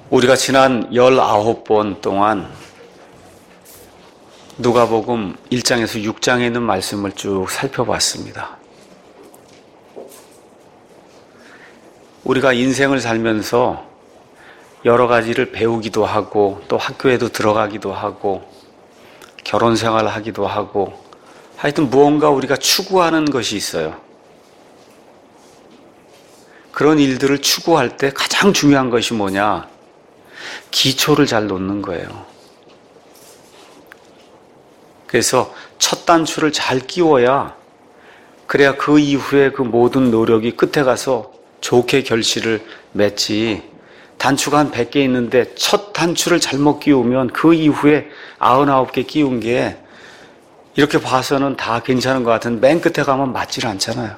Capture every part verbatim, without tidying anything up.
우리가 지난 열아홉 번 동안 누가복음 일 장에서 육 장에 있는 말씀을 쭉 살펴봤습니다. 우리가 인생을 살면서 여러 가지를 배우기도 하고 또 학교에도 들어가기도 하고 결혼 생활을 하기도 하고 하여튼 무언가 우리가 추구하는 것이 있어요. 그런 일들을 추구할 때 가장 중요한 것이 뭐냐? 기초를 잘 놓는 거예요. 그래서 첫 단추를 잘 끼워야 그래야 그 이후에 그 모든 노력이 끝에 가서 좋게 결실을 맺지. 단추가 한 백 개 있는데 첫 단추를 잘못 끼우면 그 이후에 구십구 개 끼운 게 이렇게 봐서는 다 괜찮은 것 같은데 맨 끝에 가면 맞질 않잖아요.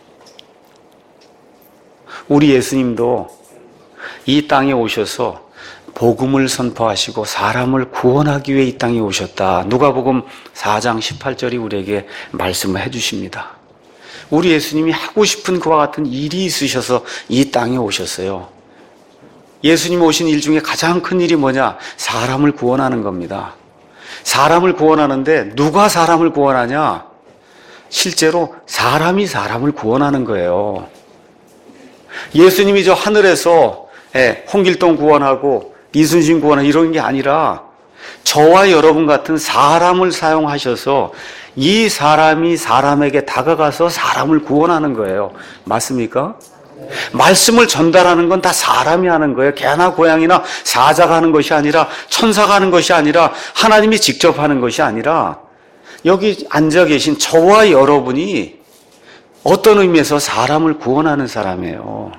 우리 예수님도 이 땅에 오셔서 복음을 선포하시고 사람을 구원하기 위해 이 땅에 오셨다. 누가복음 사 장 십팔 절이 우리에게 말씀을 해주십니다. 우리 예수님이 하고 싶은 그와 같은 일이 있으셔서 이 땅에 오셨어요. 예수님 오신 일 중에 가장 큰 일이 뭐냐? 사람을 구원하는 겁니다. 사람을 구원하는데 누가 사람을 구원하냐? 실제로 사람이 사람을 구원하는 거예요. 예수님이 저 하늘에서 홍길동 구원하고 이순신 구원하고 이런 게 아니라 저와 여러분 같은 사람을 사용하셔서 이 사람이 사람에게 다가가서 사람을 구원하는 거예요. 맞습니까? 말씀을 전달하는 건 다 사람이 하는 거예요. 개나 고양이나 사자가 하는 것이 아니라 천사가 하는 것이 아니라 하나님이 직접 하는 것이 아니라 여기 앉아 계신 저와 여러분이 어떤 의미에서 사람을 구원하는 사람이에요.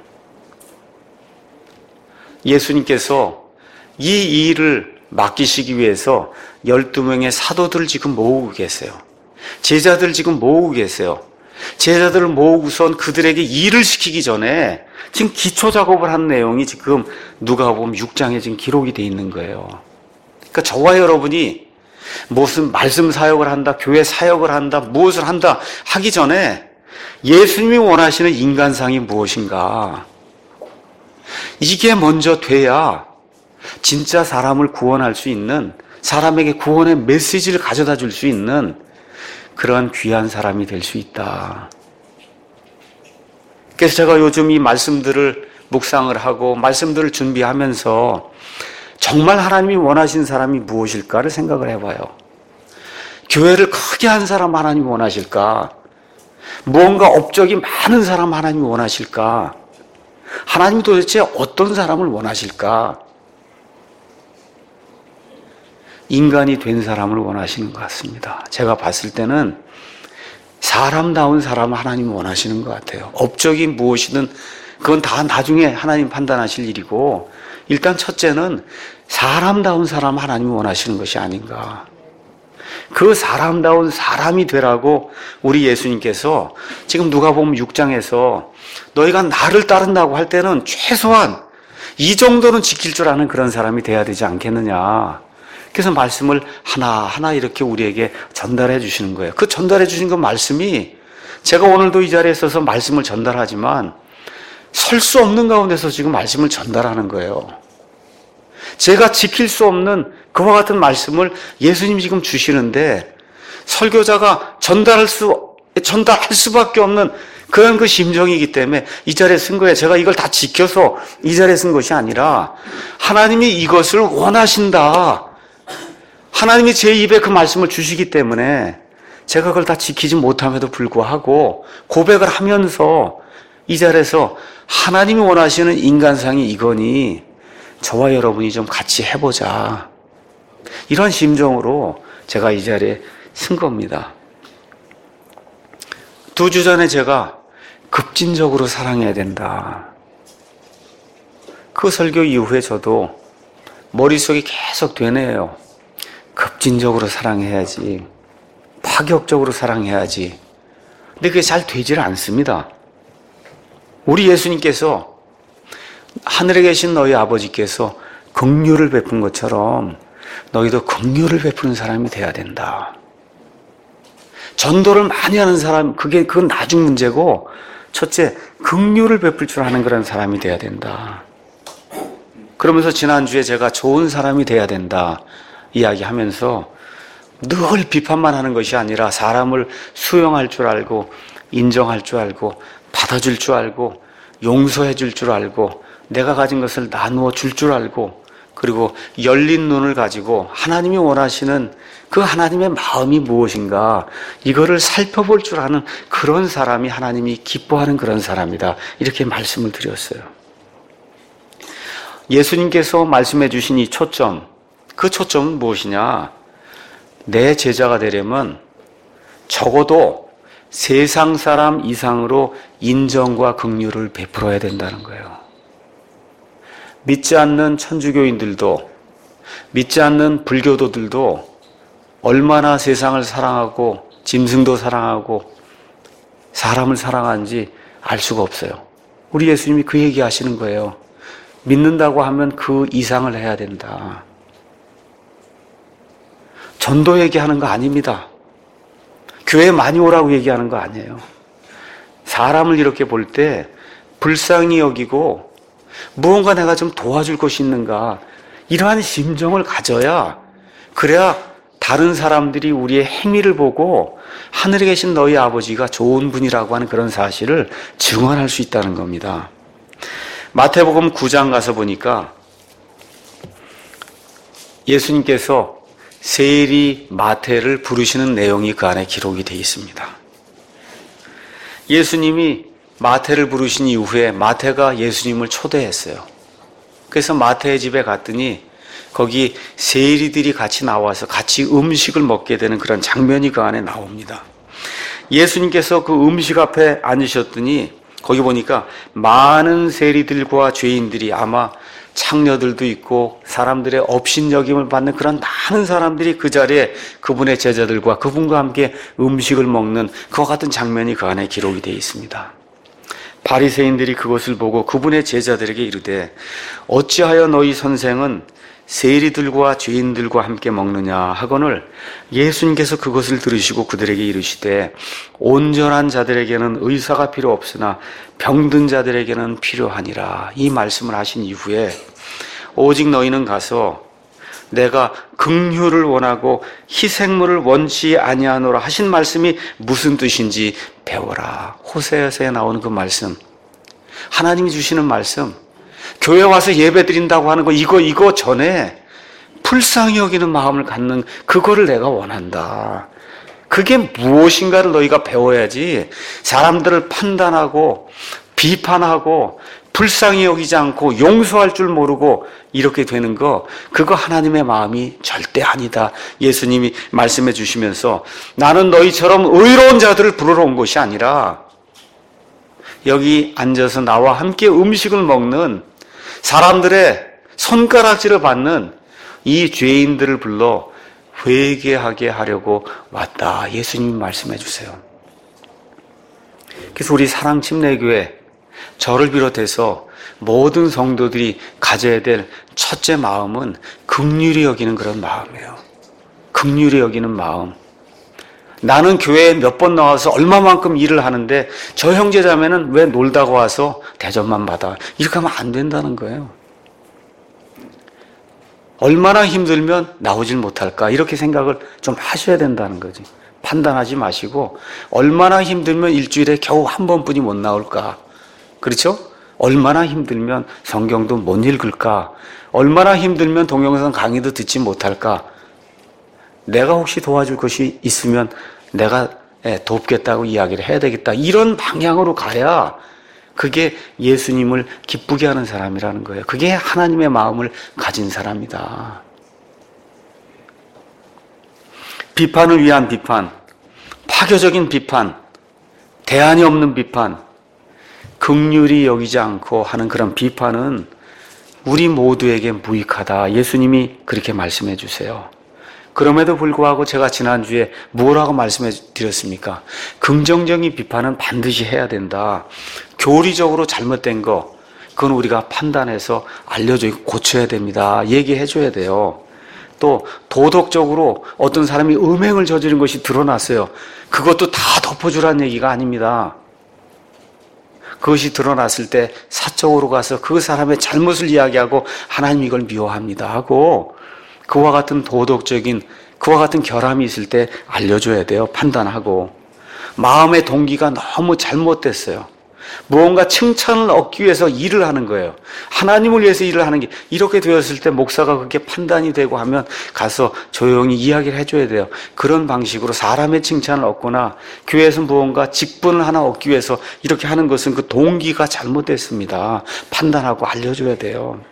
예수님께서 이 일을 맡기시기 위해서 열두 명의 사도들을 지금 모으고 계세요. 제자들을 지금 모으고 계세요. 제자들을 모으고선 그들에게 일을 시키기 전에 지금 기초 작업을 한 내용이 지금 누가복음 육 장에 지금 기록이 되어 있는 거예요. 그러니까 저와 여러분이 무슨 말씀 사역을 한다, 교회 사역을 한다, 무엇을 한다 하기 전에 예수님이 원하시는 인간상이 무엇인가? 이게 먼저 돼야 진짜 사람을 구원할 수 있는, 사람에게 구원의 메시지를 가져다 줄 수 있는 그러한 귀한 사람이 될 수 있다. 그래서 제가 요즘 이 말씀들을 묵상을 하고 말씀들을 준비하면서 정말 하나님이 원하신 사람이 무엇일까를 생각을 해봐요. 교회를 크게 한 사람 하나님이 원하실까? 무언가 업적이 많은 사람 하나님이 원하실까? 하나님이 도대체 어떤 사람을 원하실까? 인간이 된 사람을 원하시는 것 같습니다. 제가 봤을 때는 사람다운 사람을 하나님이 원하시는 것 같아요. 업적이 무엇이든 그건 다 나중에 하나님 판단하실 일이고 일단 첫째는 사람다운 사람 하나님이 원하시는 것이 아닌가. 그 사람다운 사람이 되라고 우리 예수님께서 지금 누가복음 육 장에서 너희가 나를 따른다고 할 때는 최소한 이 정도는 지킬 줄 아는 그런 사람이 돼야 되지 않겠느냐. 그래서 말씀을 하나하나 이렇게 우리에게 전달해 주시는 거예요. 그 전달해 주신 그 말씀이 제가 오늘도 이 자리에 서서 말씀을 전달하지만 설 수 없는 가운데서 지금 말씀을 전달하는 거예요. 제가 지킬 수 없는 그와 같은 말씀을 예수님이 지금 주시는데 설교자가 전달할 수, 전달할 수밖에 없는 그런 그 심정이기 때문에 이 자리에 쓴 거예요. 제가 이걸 다 지켜서 이 자리에 쓴 것이 아니라 하나님이 이것을 원하신다. 하나님이 제 입에 그 말씀을 주시기 때문에 제가 그걸 다 지키지 못함에도 불구하고 고백을 하면서 이 자리에서 하나님이 원하시는 인간상이 이거니 저와 여러분이 좀 같이 해보자. 이런 심정으로 제가 이 자리에 쓴 겁니다. 두 주 전에 제가 급진적으로 사랑해야 된다. 그 설교 이후에 저도 머릿속이 계속 되뇌요. 급진적으로 사랑해야지. 파격적으로 사랑해야지. 근데 그게 잘 되질 않습니다. 우리 예수님께서 하늘에 계신 너희 아버지께서 긍휼을 베푼 것처럼 너희도 긍휼을 베푸는 사람이 돼야 된다. 전도를 많이 하는 사람, 그게 그건 나중 문제고 첫째, 긍휼을 베풀 줄 아는 그런 사람이 돼야 된다. 그러면서 지난주에 제가 좋은 사람이 돼야 된다 이야기하면서 늘 비판만 하는 것이 아니라 사람을 수용할 줄 알고 인정할 줄 알고 받아줄 줄 알고 용서해 줄 줄 알고 내가 가진 것을 나누어 줄 줄 알고 그리고 열린 눈을 가지고 하나님이 원하시는 그 하나님의 마음이 무엇인가 이거를 살펴볼 줄 아는 그런 사람이 하나님이 기뻐하는 그런 사람이다. 이렇게 말씀을 드렸어요. 예수님께서 말씀해 주신 이 초점, 그 초점은 무엇이냐? 내 제자가 되려면 적어도 세상 사람 이상으로 인정과 긍휼을 베풀어야 된다는 거예요. 믿지 않는 천주교인들도 믿지 않는 불교도들도 얼마나 세상을 사랑하고 짐승도 사랑하고 사람을 사랑하는지 알 수가 없어요. 우리 예수님이 그 얘기 하시는 거예요. 믿는다고 하면 그 이상을 해야 된다. 전도 얘기하는 거 아닙니다. 교회 많이 오라고 얘기하는 거 아니에요. 사람을 이렇게 볼 때 불쌍히 여기고 무언가 내가 좀 도와줄 것이 있는가 이러한 심정을 가져야 그래야 다른 사람들이 우리의 행위를 보고 하늘에 계신 너희 아버지가 좋은 분이라고 하는 그런 사실을 증언할 수 있다는 겁니다. 마태복음 구 장 가서 보니까 예수님께서 세리 마태를 부르시는 내용이 그 안에 기록이 되어 있습니다. 예수님이 마태를 부르신 이후에 마태가 예수님을 초대했어요. 그래서 마태의 집에 갔더니 거기 세리들이 같이 나와서 같이 음식을 먹게 되는 그런 장면이 그 안에 나옵니다. 예수님께서 그 음식 앞에 앉으셨더니 거기 보니까 많은 세리들과 죄인들이 아마 창녀들도 있고 사람들의 업신여김을 받는 그런 많은 사람들이 그 자리에 그분의 제자들과 그분과 함께 음식을 먹는 그와 같은 장면이 그 안에 기록이 되어 있습니다. 바리새인들이 그것을 보고 그분의 제자들에게 이르되 어찌하여 너희 선생은 세리들과 죄인들과 함께 먹느냐 하거늘 예수님께서 그것을 들으시고 그들에게 이르시되 온전한 자들에게는 의사가 필요 없으나 병든 자들에게는 필요하니라. 이 말씀을 하신 이후에 오직 너희는 가서 내가 긍휼을 원하고 희생물을 원치 아니하노라 하신 말씀이 무슨 뜻인지 배워라. 호세아서에 나오는 그 말씀, 하나님이 주시는 말씀, 교회 와서 예배 드린다고 하는 거 이거 이거 전에 불쌍히 여기는 마음을 갖는 그거를 내가 원한다. 그게 무엇인가를 너희가 배워야지 사람들을 판단하고 비판하고 불쌍히 여기지 않고 용서할 줄 모르고 이렇게 되는 거 그거 하나님의 마음이 절대 아니다. 예수님이 말씀해 주시면서 나는 너희처럼 의로운 자들을 부르러 온 것이 아니라 여기 앉아서 나와 함께 음식을 먹는 사람들의 손가락질을 받는 이 죄인들을 불러 회개하게 하려고 왔다. 예수님이 말씀해 주세요. 그래서 우리 사랑침례교회 저를 비롯해서 모든 성도들이 가져야 될 첫째 마음은 긍휼히 여기는 그런 마음이에요. 긍휼히 여기는 마음. 나는 교회에 몇 번 나와서 얼마만큼 일을 하는데 저 형제자매는 왜 놀다가 와서 대접만 받아. 이렇게 하면 안 된다는 거예요. 얼마나 힘들면 나오질 못할까 이렇게 생각을 좀 하셔야 된다는 거지. 판단하지 마시고 얼마나 힘들면 일주일에 겨우 한 번뿐이 못 나올까. 그렇죠? 얼마나 힘들면 성경도 못 읽을까? 얼마나 힘들면 동영상 강의도 듣지 못할까? 내가 혹시 도와줄 것이 있으면 내가 돕겠다고 이야기를 해야 되겠다. 이런 방향으로 가야 그게 예수님을 기쁘게 하는 사람이라는 거예요. 그게 하나님의 마음을 가진 사람이다. 비판을 위한 비판, 파괴적인 비판, 대안이 없는 비판, 긍휼히 여기지 않고 하는 그런 비판은 우리 모두에게 무익하다. 예수님이 그렇게 말씀해 주세요. 그럼에도 불구하고 제가 지난주에 뭐라고 말씀해 드렸습니까? 긍정적인 비판은 반드시 해야 된다. 교리적으로 잘못된 거, 그건 우리가 판단해서 알려줘 고쳐야 됩니다. 얘기해 줘야 돼요. 또 도덕적으로 어떤 사람이 음행을 저지른 것이 드러났어요. 그것도 다 덮어주라는 얘기가 아닙니다. 그것이 드러났을 때 사적으로 가서 그 사람의 잘못을 이야기하고 하나님 이걸 미워합니다 하고 그와 같은 도덕적인 그와 같은 결함이 있을 때 알려줘야 돼요. 판단하고. 마음의 동기가 너무 잘못됐어요. 무언가 칭찬을 얻기 위해서 일을 하는 거예요. 하나님을 위해서 일을 하는 게 이렇게 되었을 때 목사가 그렇게 판단이 되고 하면 가서 조용히 이야기를 해줘야 돼요. 그런 방식으로 사람의 칭찬을 얻거나 교회에서 무언가 직분을 하나 얻기 위해서 이렇게 하는 것은 그 동기가 잘못됐습니다. 판단하고 알려줘야 돼요.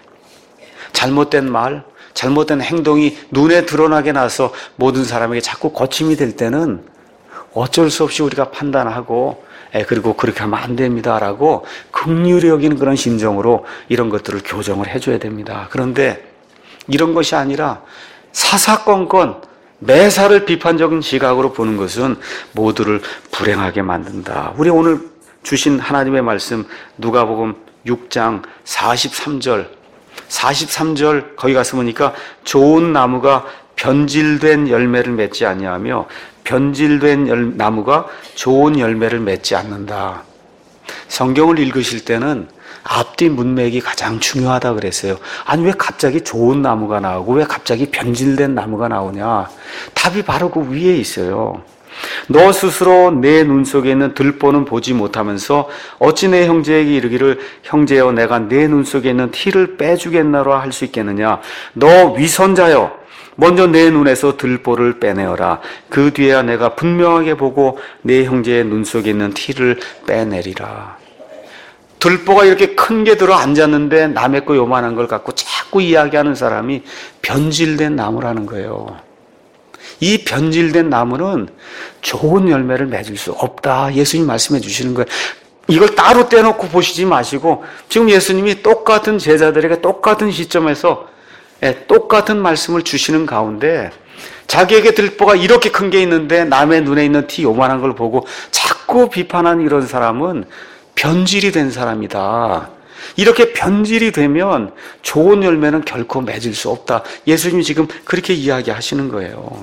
잘못된 말, 잘못된 행동이 눈에 드러나게 나서 모든 사람에게 자꾸 거침이 될 때는 어쩔 수 없이 우리가 판단하고 예, 그리고 그렇게 하면 안 됩니다라고 긍휼히 여기는 그런 심정으로 이런 것들을 교정을 해줘야 됩니다. 그런데 이런 것이 아니라 사사건건 매사를 비판적인 시각으로 보는 것은 모두를 불행하게 만든다. 우리 오늘 주신 하나님의 말씀 누가복음 육 장 사십삼 절 사십삼 절 거기 가서 보니까 좋은 나무가 변질된 열매를 맺지 아니하며 변질된 열, 나무가 좋은 열매를 맺지 않는다. 성경을 읽으실 때는 앞뒤 문맥이 가장 중요하다 그랬어요. 아니 왜 갑자기 좋은 나무가 나오고 왜 갑자기 변질된 나무가 나오냐. 답이 바로 그 위에 있어요. 너 스스로 내 눈 속에 있는 들보는 보지 못하면서 어찌 내 형제에게 이르기를 형제여 내가 내 눈 속에 있는 티를 빼주겠나라 할 수 있겠느냐. 너 위선자여 먼저 내 눈에서 들보를 빼내어라. 그 뒤에야 내가 분명하게 보고 내 형제의 눈 속에 있는 티를 빼내리라. 들보가 이렇게 큰 게 들어 앉았는데 남의 거 요만한 걸 갖고 자꾸 이야기하는 사람이 변질된 나무라는 거예요. 이 변질된 나무는 좋은 열매를 맺을 수 없다. 예수님 말씀해 주시는 거예요. 이걸 따로 떼놓고 보시지 마시고 지금 예수님이 똑같은 제자들에게 똑같은 시점에서 똑같은 말씀을 주시는 가운데 자기에게 들보가 이렇게 큰 게 있는데 남의 눈에 있는 티 요만한 걸 보고 자꾸 비판하는 이런 사람은 변질이 된 사람이다. 이렇게 변질이 되면 좋은 열매는 결코 맺을 수 없다. 예수님이 지금 그렇게 이야기하시는 거예요.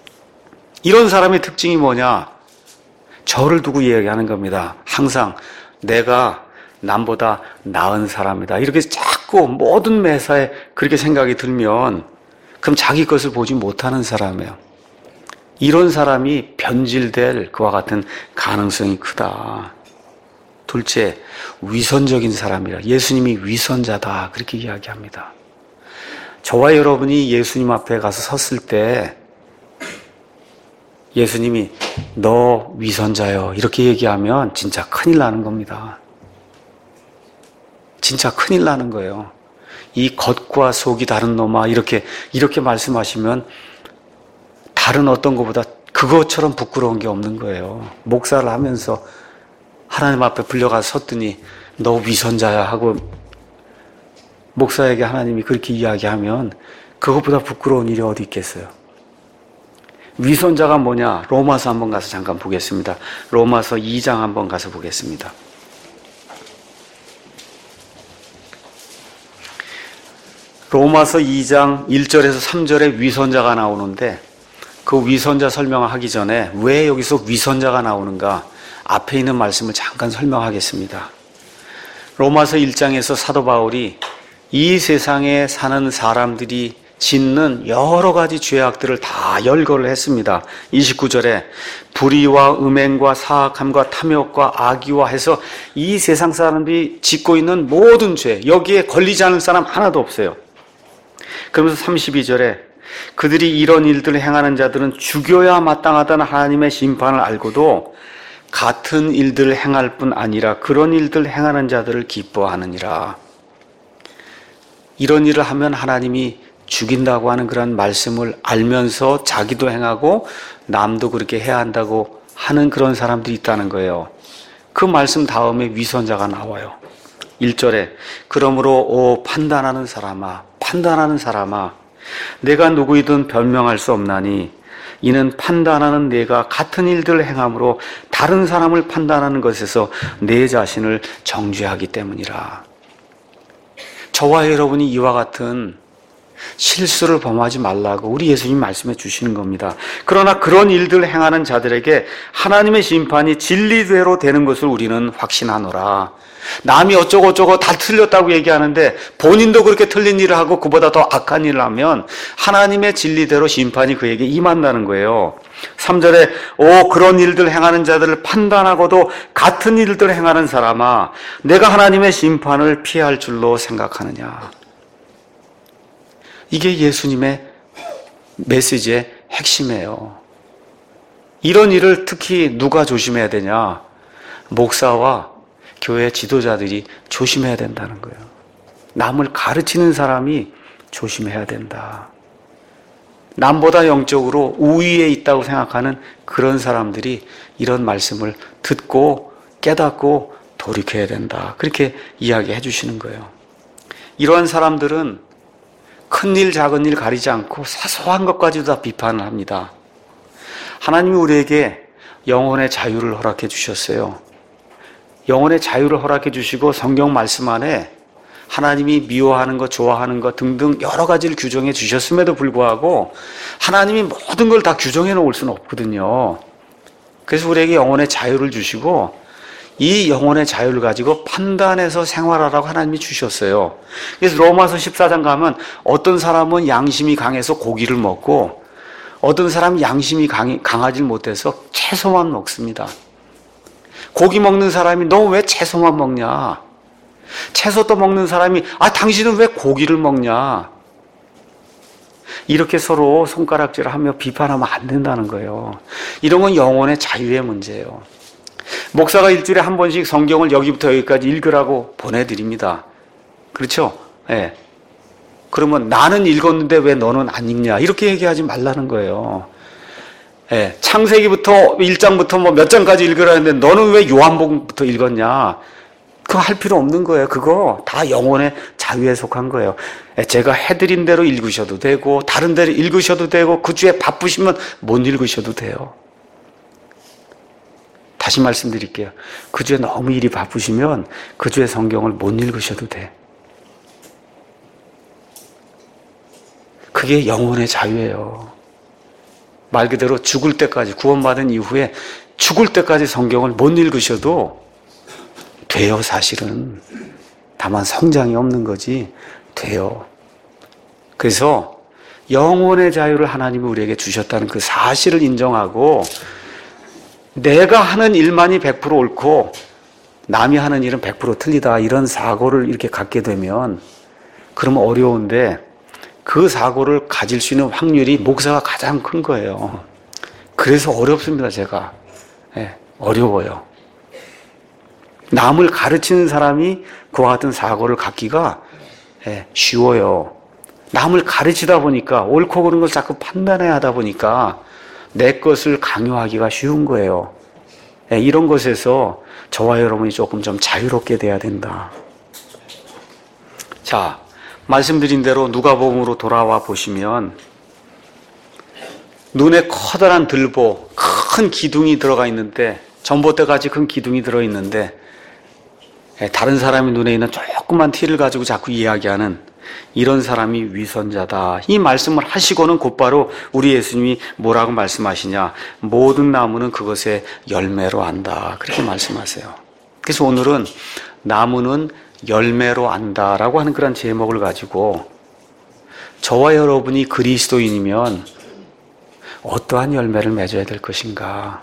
이런 사람의 특징이 뭐냐? 저를 두고 이야기하는 겁니다. 항상 내가 남보다 나은 사람이다. 이렇게 자꾸 모든 매사에 그렇게 생각이 들면 그럼 자기 것을 보지 못하는 사람이에요. 이런 사람이 변질될 그와 같은 가능성이 크다. 둘째, 위선적인 사람이라. 예수님이 위선자다. 그렇게 이야기합니다. 저와 여러분이 예수님 앞에 가서 섰을 때 예수님이 너 위선자요. 이렇게 얘기하면 진짜 큰일 나는 겁니다. 진짜 큰일 나는 거예요. 이 겉과 속이 다른 놈아 이렇게 이렇게 말씀하시면 다른 어떤 것보다 그것처럼 부끄러운 게 없는 거예요. 목사를 하면서 하나님 앞에 불려가서 섰더니 너 위선자야 하고 목사에게 하나님이 그렇게 이야기하면 그것보다 부끄러운 일이 어디 있겠어요. 위선자가 뭐냐? 로마서 한번 가서 잠깐 보겠습니다. 로마서 이 장 한번 가서 보겠습니다. 로마서 이 장 일 절에서 삼 절에 위선자가 나오는데 그 위선자 설명하기 전에 왜 여기서 위선자가 나오는가 앞에 있는 말씀을 잠깐 설명하겠습니다. 로마서 일 장에서 사도 바울이 이 세상에 사는 사람들이 짓는 여러 가지 죄악들을 다 열거를 했습니다. 이십구 절에 불의와 음행과 사악함과 탐욕과 악의와 해서 이 세상 사람들이 짓고 있는 모든 죄 여기에 걸리지 않은 사람 하나도 없어요. 그러면서 삼십이 절에 그들이 이런 일들을 행하는 자들은 죽여야 마땅하다는 하나님의 심판을 알고도 같은 일들을 행할 뿐 아니라 그런 일들을 행하는 자들을 기뻐하느니라. 이런 일을 하면 하나님이 죽인다고 하는 그런 말씀을 알면서 자기도 행하고 남도 그렇게 해야 한다고 하는 그런 사람들이 있다는 거예요. 그 말씀 다음에 위선자가 나와요. 일 절에 그러므로 오 판단하는 사람아 판단하는 사람아 내가 누구이든 변명할 수 없나니 이는 판단하는 내가 같은 일들을 행함으로 다른 사람을 판단하는 것에서 내 자신을 정죄하기 때문이라. 저와 여러분이 이와 같은 실수를 범하지 말라고 우리 예수님 말씀해 주시는 겁니다. 그러나 그런 일들을 행하는 자들에게 하나님의 심판이 진리대로 되는 것을 우리는 확신하노라. 남이 어쩌고저쩌고 다 틀렸다고 얘기하는데 본인도 그렇게 틀린 일을 하고 그보다 더 악한 일을 하면 하나님의 진리대로 심판이 그에게 임한다는 거예요. 삼 절에 오 그런 일들 행하는 자들을 판단하고도 같은 일들을 행하는 사람아 내가 하나님의 심판을 피할 줄로 생각하느냐. 이게 예수님의 메시지의 핵심이에요. 이런 일을 특히 누가 조심해야 되냐? 목사와 교회 지도자들이 조심해야 된다는 거예요. 남을 가르치는 사람이 조심해야 된다. 남보다 영적으로 우위에 있다고 생각하는 그런 사람들이 이런 말씀을 듣고 깨닫고 돌이켜야 된다. 그렇게 이야기해 주시는 거예요. 이러한 사람들은 큰 일 작은 일 가리지 않고 사소한 것까지도 다 비판을 합니다. 하나님이 우리에게 영혼의 자유를 허락해 주셨어요. 영혼의 자유를 허락해 주시고 성경 말씀 안에 하나님이 미워하는 것, 좋아하는 것 등등 여러 가지를 규정해 주셨음에도 불구하고 하나님이 모든 걸 다 규정해 놓을 수는 없거든요. 그래서 우리에게 영혼의 자유를 주시고 이 영혼의 자유를 가지고 판단해서 생활하라고 하나님이 주셨어요. 그래서 로마서 십사 장 가면 어떤 사람은 양심이 강해서 고기를 먹고 어떤 사람은 양심이 강이, 강하지 못해서 채소만 먹습니다. 고기 먹는 사람이 너 왜 채소만 먹냐? 채소 또 먹는 사람이 아 당신은 왜 고기를 먹냐? 이렇게 서로 손가락질을 하며 비판하면 안 된다는 거예요. 이런 건 영혼의 자유의 문제예요. 목사가 일주일에 한 번씩 성경을 여기부터 여기까지 읽으라고 보내드립니다. 그렇죠? 예. 네. 그러면 나는 읽었는데 왜 너는 안 읽냐? 이렇게 얘기하지 말라는 거예요. 예, 창세기부터 일 장부터 뭐 몇 장까지 읽으라 했는데 너는 왜 요한복음부터 읽었냐? 그거 할 필요 없는 거예요. 그거 다 영혼의 자유에 속한 거예요. 예, 제가 해드린 대로 읽으셔도 되고 다른 대로 읽으셔도 되고 그 주에 바쁘시면 못 읽으셔도 돼요. 다시 말씀드릴게요. 그 주에 너무 일이 바쁘시면 그 주에 성경을 못 읽으셔도 돼. 그게 영혼의 자유예요. 말 그대로 죽을 때까지 구원받은 이후에 죽을 때까지 성경을 못 읽으셔도 돼요. 사실은 다만 성장이 없는 거지 돼요. 그래서 영혼의 자유를 하나님이 우리에게 주셨다는 그 사실을 인정하고 내가 하는 일만이 백 퍼센트 옳고 남이 하는 일은 백 퍼센트 틀리다 이런 사고를 이렇게 갖게 되면 그러면 어려운데 그 사고를 가질 수 있는 확률이 목사가 가장 큰 거예요. 그래서 어렵습니다, 제가. 네, 어려워요. 남을 가르치는 사람이 그와 같은 사고를 갖기가 네, 쉬워요. 남을 가르치다 보니까 옳고 그른 걸 자꾸 판단해야 하다 보니까 내 것을 강요하기가 쉬운 거예요. 네, 이런 것에서 저와 여러분이 조금 좀 자유롭게 돼야 된다. 자, 말씀드린 대로 누가복음으로 돌아와 보시면 눈에 커다란 들보, 큰 기둥이 들어가 있는데 전봇대같이 큰 기둥이 들어있는데 다른 사람의 눈에 있는 조그만 티를 가지고 자꾸 이야기하는 이런 사람이 위선자다. 이 말씀을 하시고는 곧바로 우리 예수님이 뭐라고 말씀하시냐? 모든 나무는 그것의 열매로 안다. 그렇게 말씀하세요. 그래서 오늘은 나무는 열매로 안다라고 하는 그런 제목을 가지고 저와 여러분이 그리스도인이면 어떠한 열매를 맺어야 될 것인가?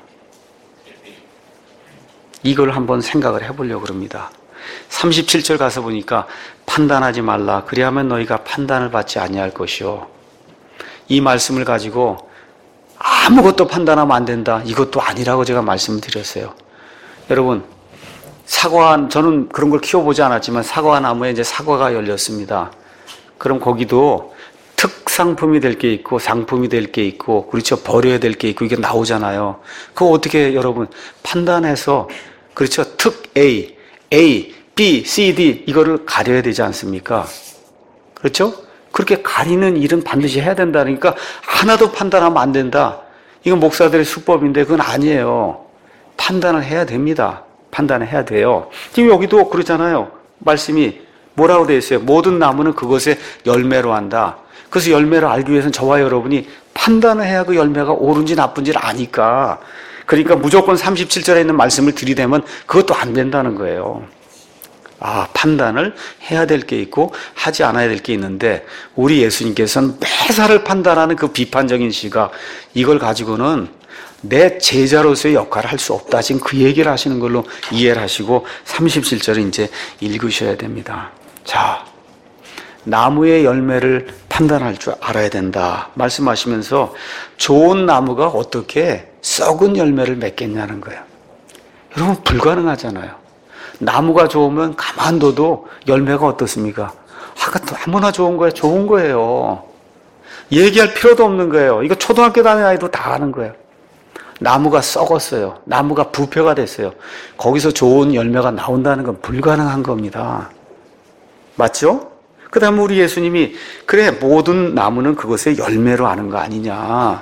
이걸 한번 생각을 해보려고 합니다. 삼십칠 절 가서 보니까 판단하지 말라. 그리하면 너희가 판단을 받지 아니할 것이요. 이 말씀을 가지고 아무것도 판단하면 안 된다. 이것도 아니라고 제가 말씀을 드렸어요. 여러분, 사과, 저는 그런 걸 키워보지 않았지만 사과 나무에 이제 사과가 열렸습니다. 그럼 거기도 특상품이 될 게 있고 상품이 될 게 있고 그렇죠. 버려야 될 게 있고 이게 나오잖아요. 그거 어떻게 여러분 판단해서 그렇죠. 특 A, A, B, C, D 이거를 가려야 되지 않습니까? 그렇죠? 그렇게 가리는 일은 반드시 해야 된다니까 하나도 판단하면 안 된다. 이건 목사들의 수법인데 그건 아니에요. 판단을 해야 됩니다. 판단을 해야 돼요. 지금 여기도 그러잖아요. 말씀이 뭐라고 되어 있어요? 모든 나무는 그것의 열매로 한다. 그래서 열매를 알기 위해서는 저와 여러분이 판단을 해야 그 열매가 옳은지 나쁜지를 아니까. 그러니까 무조건 삼십칠 절에 있는 말씀을 들이대면 그것도 안 된다는 거예요. 아, 판단을 해야 될 게 있고 하지 않아야 될 게 있는데 우리 예수님께서는 매사를 판단하는 그 비판적인 시각, 이걸 가지고는 내 제자로서의 역할을 할 수 없다. 지금 그 얘기를 하시는 걸로 이해를 하시고 삼십칠 절을 이제 읽으셔야 됩니다. 자, 나무의 열매를 판단할 줄 알아야 된다 말씀하시면서 좋은 나무가 어떻게 썩은 열매를 맺겠냐는 거예요. 여러분, 불가능하잖아요. 나무가 좋으면 가만둬도 열매가 어떻습니까? 아, 아무나 좋은 거예요. 좋은 거예요. 얘기할 필요도 없는 거예요. 이거 초등학교 다니는 아이도 다 아는 거예요. 나무가 썩었어요. 나무가 부패가 됐어요. 거기서 좋은 열매가 나온다는 건 불가능한 겁니다. 맞죠? 그 다음에 우리 예수님이 그래, 모든 나무는 그것의 열매로 아는 거 아니냐.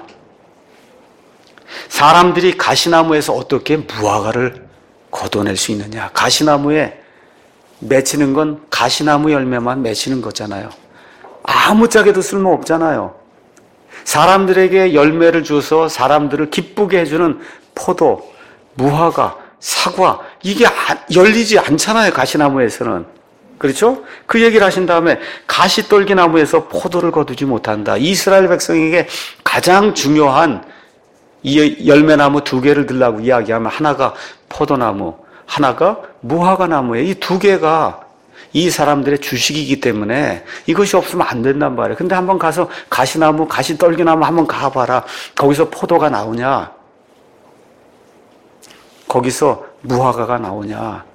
사람들이 가시나무에서 어떻게 무화과를 걷어낼 수 있느냐. 가시나무에 맺히는 건 가시나무 열매만 맺히는 거잖아요. 아무짝에도 쓸모없잖아요. 사람들에게 열매를 줘서 사람들을 기쁘게 해주는 포도, 무화과, 사과, 이게 열리지 않잖아요. 가시나무에서는. 그렇죠? 그 얘기를 하신 다음에 가시떨기나무에서 포도를 거두지 못한다. 이스라엘 백성에게 가장 중요한 이 열매나무 두 개를 들라고 이야기하면 하나가 포도나무, 하나가 무화과나무예요. 이 두 개가 이 사람들의 주식이기 때문에 이것이 없으면 안 된단 말이에요. 근데 한번 가서 가시나무, 가시떨기나무 한번 가봐라. 거기서 포도가 나오냐? 거기서 무화과가 나오냐?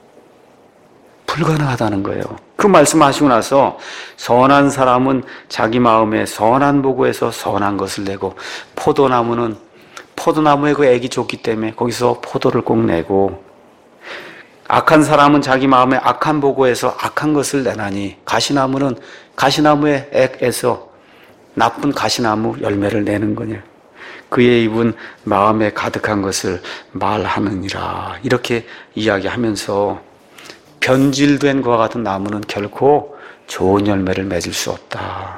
불가능하다는 거예요. 그 말씀하시고 나서 선한 사람은 자기 마음에 선한 보고에서 선한 것을 내고 포도나무는 포도나무에 그 액이 좋기 때문에 거기서 포도를 꼭 내고 악한 사람은 자기 마음에 악한 보고에서 악한 것을 내나니 가시나무는 가시나무의 액에서 나쁜 가시나무 열매를 내는 거냐. 그의 입은 마음에 가득한 것을 말하느니라. 이렇게 이야기하면서 변질된 것과 같은 나무는 결코 좋은 열매를 맺을 수 없다.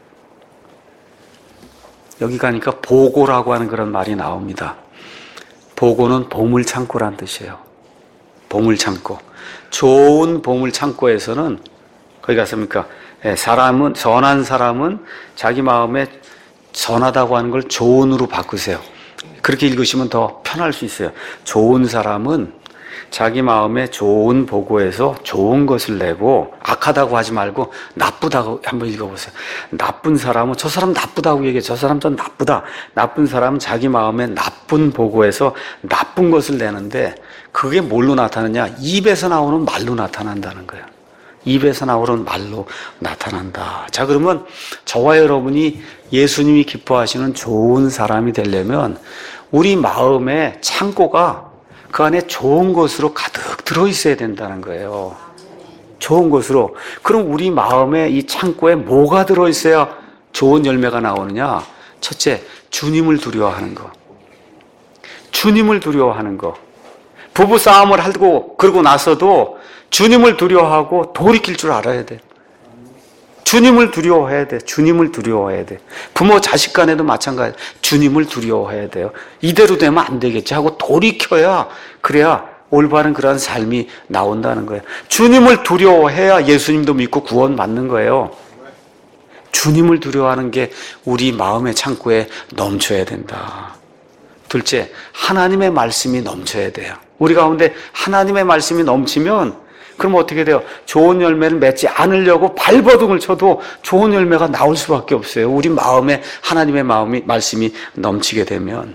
여기 가니까 보고라고 하는 그런 말이 나옵니다. 보고는 보물창고란 뜻이에요. 보물창고. 좋은 보물창고에서는 거기 갔습니까? 사람은, 선한 사람은 자기 마음에 선하다고 하는 걸 좋은으로 바꾸세요. 그렇게 읽으시면 더 편할 수 있어요. 좋은 사람은 자기 마음에 좋은 보고에서 좋은 것을 내고 악하다고 하지 말고 나쁘다고 한번 읽어보세요. 나쁜 사람은 저 사람 나쁘다고 얘기해. 저 사람 전 나쁘다. 나쁜 사람은 자기 마음에 나쁜 보고에서 나쁜 것을 내는데 그게 뭘로 나타나냐? 입에서 나오는 말로 나타난다는 거예요. 입에서 나오는 말로 나타난다. 자, 그러면 저와 여러분이 예수님이 기뻐하시는 좋은 사람이 되려면 우리 마음의 창고가 그 안에 좋은 것으로 가득 들어있어야 된다는 거예요. 좋은 것으로. 그럼 우리 마음에 이 창고에 뭐가 들어있어야 좋은 열매가 나오느냐? 첫째, 주님을 두려워하는 거. 주님을 두려워하는 거. 부부싸움을 하고 그러고 나서도 주님을 두려워하고 돌이킬 줄 알아야 돼. 주님을 두려워해야 돼. 주님을 두려워해야 돼. 부모 자식 간에도 마찬가지. 주님을 두려워해야 돼요. 이대로 되면 안 되겠지 하고 돌이켜야, 그래야 올바른 그러한 삶이 나온다는 거예요. 주님을 두려워해야 예수님도 믿고 구원 받는 거예요. 주님을 두려워하는 게 우리 마음의 창고에 넘쳐야 된다. 둘째, 하나님의 말씀이 넘쳐야 돼요. 우리 가운데 하나님의 말씀이 넘치면 그럼 어떻게 돼요? 좋은 열매를 맺지 않으려고 발버둥을 쳐도 좋은 열매가 나올 수밖에 없어요. 우리 마음에 하나님의 마음이 말씀이 넘치게 되면.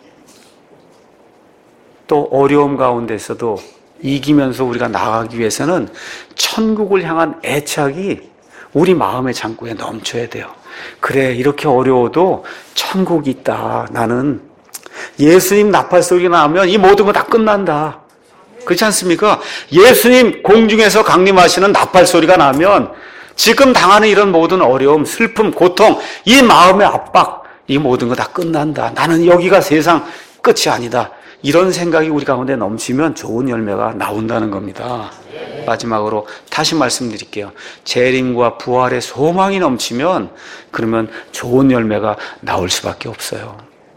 또 어려움 가운데서도 이기면서 우리가 나아가기 위해서는 천국을 향한 애착이 우리 마음의 창고에 넘쳐야 돼요. 그래, 이렇게 어려워도 천국이 있다. 나는 예수님 나팔 소리가 나면 이 모든 거 다 끝난다. 그렇지 않습니까? 예수님 공중에서 강림하시는 나팔 소리가 나면 지금 당하는 이런 모든 어려움, 슬픔, 고통, 이 마음의 압박, 이 모든 거 다 끝난다. 나는 여기가 세상 끝이 아니다. 이런 생각이 우리 가운데 넘치면 좋은 열매가 나온다는 겁니다. 마지막으로 다시 말씀드릴게요. 재림과 부활의 소망이 넘치면 그러면 좋은 열매가 나올 수밖에 없어요.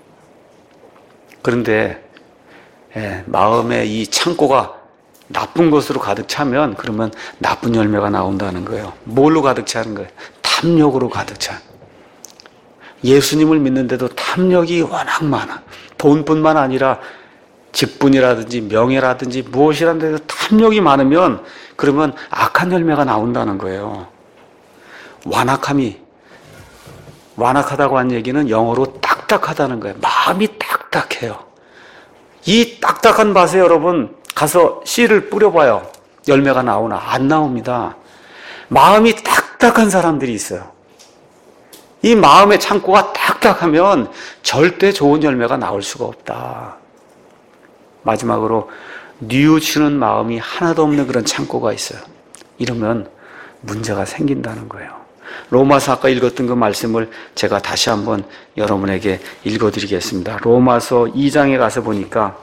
그런데 예, 마음의 이 창고가 나쁜 것으로 가득 차면 그러면 나쁜 열매가 나온다는 거예요. 뭘로 가득 차는 거예요? 탐욕으로 가득 차. 예수님을 믿는데도 탐욕이 워낙 많아. 돈뿐만 아니라 직분이라든지 명예라든지 무엇이라든지 탐욕이 많으면 그러면 악한 열매가 나온다는 거예요. 완악함이, 완악하다고 한 얘기는 영어로 딱딱하다는 거예요. 마음이 딱딱해요. 이 딱딱한 밭에 여러분 가서 씨를 뿌려봐요. 열매가 나오나? 안 나옵니다. 마음이 딱딱한 사람들이 있어요. 이 마음의 창고가 딱딱하면 절대 좋은 열매가 나올 수가 없다. 마지막으로 뉘우치는 마음이 하나도 없는 그런 창고가 있어요. 이러면 문제가 생긴다는 거예요. 로마서 아까 읽었던 그 말씀을 제가 다시 한번 여러분에게 읽어드리겠습니다. 로마서 이 장에 가서 보니까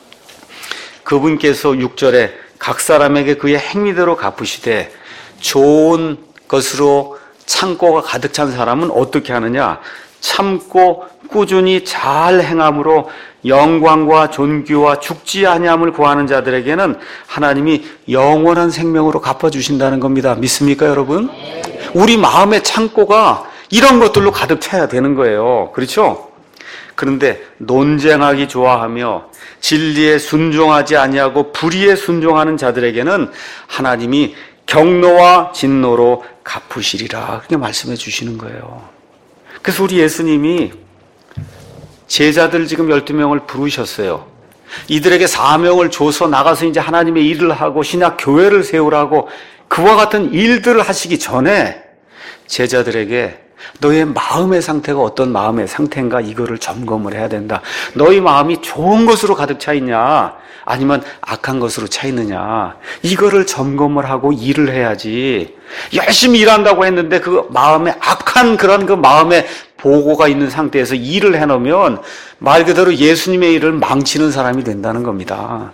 그분께서 육 절에 각 사람에게 그의 행위대로 갚으시되 좋은 것으로 창고가 가득 찬 사람은 어떻게 하느냐? 참고 꾸준히 잘 행함으로 영광과 존귀와 죽지 아니함을 구하는 자들에게는 하나님이 영원한 생명으로 갚아주신다는 겁니다. 믿습니까, 여러분? 우리 마음의 창고가 이런 것들로 가득 차야 되는 거예요. 그렇죠? 그런데 논쟁하기 좋아하며 진리에 순종하지 아니하고 불의에 순종하는 자들에게는 하나님이 경노와 진노로 갚으시리라. 그렇게 말씀해 주시는 거예요. 그래서 우리 예수님이 제자들 지금 열두 명을 부르셨어요. 이들에게 사명을 줘서 나가서 이제 하나님의 일을 하고 신약 교회를 세우라고 그와 같은 일들을 하시기 전에 제자들에게 너의 마음의 상태가 어떤 마음의 상태인가 이거를 점검을 해야 된다. 너희 마음이 좋은 것으로 가득 차 있냐 아니면 악한 것으로 차 있느냐 이거를 점검을 하고 일을 해야지. 열심히 일한다고 했는데 그 마음에 악한 그런 그 마음의 보고가 있는 상태에서 일을 해놓으면 말 그대로 예수님의 일을 망치는 사람이 된다는 겁니다.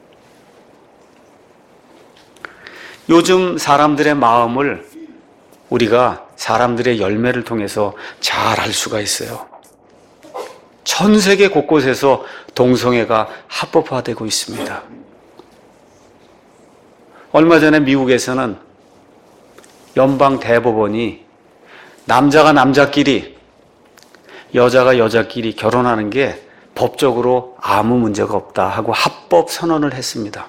요즘 사람들의 마음을 우리가 사람들의 열매를 통해서 잘 알 수가 있어요. 전 세계 곳곳에서 동성애가 합법화되고 있습니다. 얼마 전에 미국에서는 연방 대법원이 남자가 남자끼리 여자가 여자끼리 결혼하는 게 법적으로 아무 문제가 없다 하고 합법 선언을 했습니다.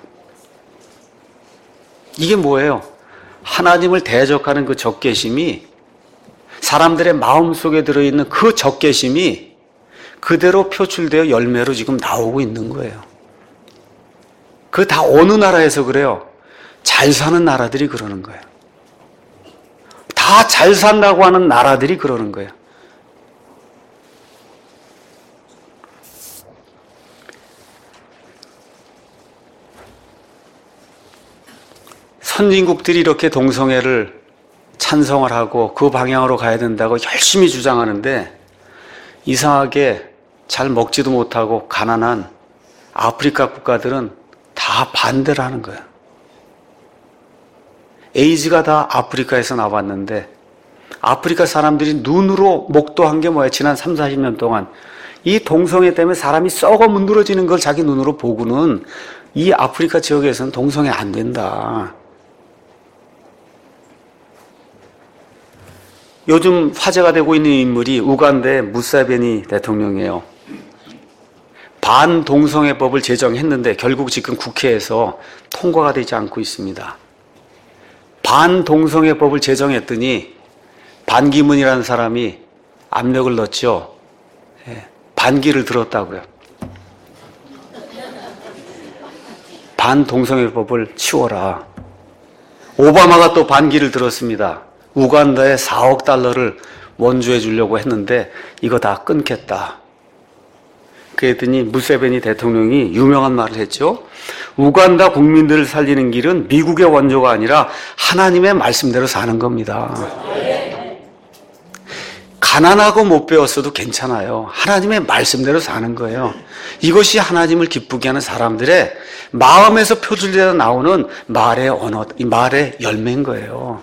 이게 뭐예요? 하나님을 대적하는 그 적개심이 사람들의 마음속에 들어있는 그 적개심이 그대로 표출되어 열매로 지금 나오고 있는 거예요. 그 다 어느 나라에서 그래요? 잘 사는 나라들이 그러는 거예요. 다 잘 산다고 하는 나라들이 그러는 거예요. 선진국들이 이렇게 동성애를 찬성을 하고 그 방향으로 가야 된다고 열심히 주장하는데 이상하게 잘 먹지도 못하고 가난한 아프리카 국가들은 다 반대를 하는 거예요. 에이즈가 다 아프리카에서 나왔는데 아프리카 사람들이 눈으로 목도한 게 뭐야? 지난 삼사십 년 동안 이 동성애 때문에 사람이 썩어 문드러지는 걸 자기 눈으로 보고는 이 아프리카 지역에서는 동성애 안 된다. 요즘 화제가 되고 있는 인물이 우간다의 무세베니 대통령이에요. 반동성애법을 제정했는데 결국 지금 국회에서 통과가 되지 않고 있습니다. 반동성애법을 제정했더니 반기문이라는 사람이 압력을 넣었죠. 반기를 들었다고요. 반동성애법을 치워라. 오바마가 또 반기를 들었습니다. 우간다에 사억 달러를 원주해 주려고 했는데 이거 다 끊겠다. 그랬더니 무세베니 대통령이 유명한 말을 했죠. 우간다 국민들을 살리는 길은 미국의 원조가 아니라 하나님의 말씀대로 사는 겁니다. 가난하고 못 배웠어도 괜찮아요. 하나님의 말씀대로 사는 거예요. 이것이 하나님을 기쁘게 하는 사람들의 마음에서 표출되어 나오는 말의 언어, 이 말의 열매인 거예요.